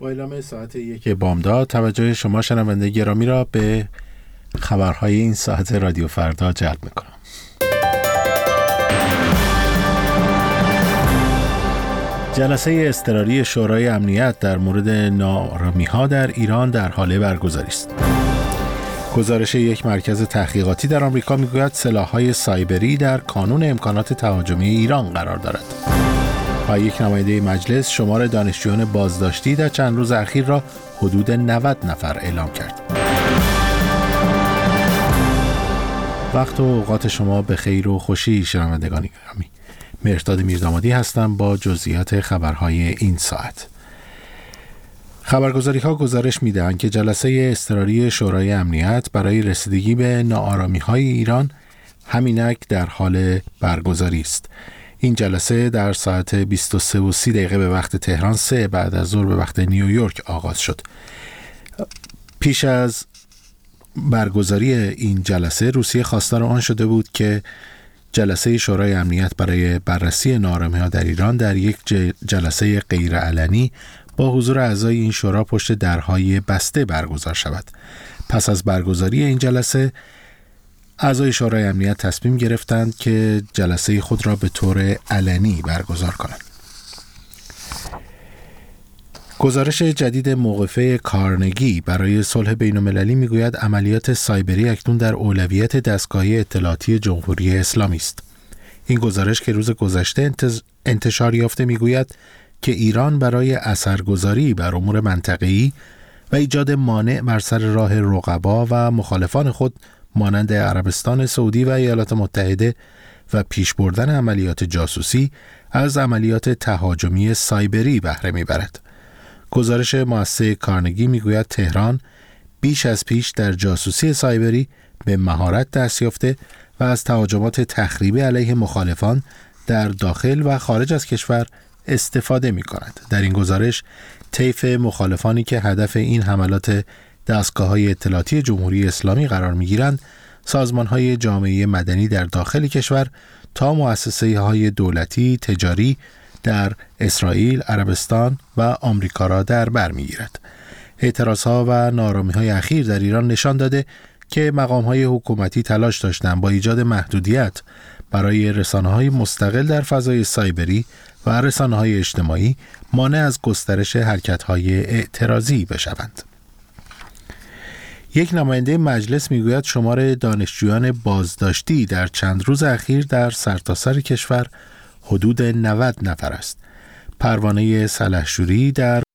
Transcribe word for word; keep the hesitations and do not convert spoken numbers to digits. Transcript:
با اعلام ساعت یک بامداد توجه شما شنونده گرامی را به خبرهای این ساعت رادیو فردا جلب میکنم. جلسه اضطراری شورای امنیت در مورد ناآرامی‌ها در ایران در حال برگزاری است. گزارش یک مرکز تحقیقاتی در آمریکا میگوید سلاح‌های سایبری در کانون امکانات تهاجمی ایران قرار دارد. و یک نماینده مجلس شمار دانشجویان بازداشتی در چند روز اخیر را حدود نود نفر اعلام کرد. وقت و اوقات شما به خیر و خوشی شنوندگان گرامی. مهرداد میردامادی هستم با جزئیات خبرهای این ساعت. خبرگزاری‌ها گزارش می‌دهند که جلسه اضطراری شورای امنیت برای رسیدگی به ناآرامی‌های ایران همینک در حال برگزاری است. این جلسه در ساعت بیست و سه و سی دقیقه به وقت تهران، سه بعد از ظهر به وقت نیویورک آغاز شد. پیش از برگزاری این جلسه روسیه خواستار آن شده بود که جلسه شورای امنیت برای بررسی ناآرامی‌ها در ایران در یک جلسه غیرعلنی با حضور اعضای این شورا پشت درهای بسته برگزار شود. پس از برگزاری این جلسه اعضای شورای امنیت تصمیم گرفتند که جلسه خود را به طور علنی برگزار کنند. گزارش جدید موقفه کارنگی برای صلح بین‌المللی میگوید عملیات سایبری اکنون در اولویت دستگاهی اطلاعاتی جمهوری اسلامی است. این گزارش که روز گذشته انتشار یافته میگوید که ایران برای اثرگذاری بر امور منطقه‌ای و ایجاد مانع بر سر راه رقبا و مخالفان خود مانند عربستان سعودی و ایالات متحده و پیش بردن عملیات جاسوسی از عملیات تهاجمی سایبری بهره میبرد. گزارش مؤسسه کارنگی میگوید تهران بیش از پیش در جاسوسی سایبری به مهارت دست یافته و از تهاجمات تخریبی علیه مخالفان در داخل و خارج از کشور استفاده می کند. در این گزارش طیف مخالفانی که هدف این حملات دستگاه‌های اطلاعاتی جمهوری اسلامی قرار می‌گیرند، سازمان‌های جامعه مدنی در داخل کشور تا مؤسسه‌های دولتی، تجاری در اسرائیل، عربستان و آمریکا را در بر می‌گیرد. اعتراضها و ناآرامی‌های اخیر در ایران نشان داده که مقام‌های حکومتی تلاش داشتند با ایجاد محدودیت برای رسانه‌های مستقل در فضای سایبری و رسانه‌های اجتماعی مانع از گسترش حرکت‌های اعتراضی بشوند. یک نماینده مجلس میگوید شمار دانشجویان بازداشتی در چند روز اخیر در سرتاسر کشور حدود نود نفر است. پروانه سلحشوری در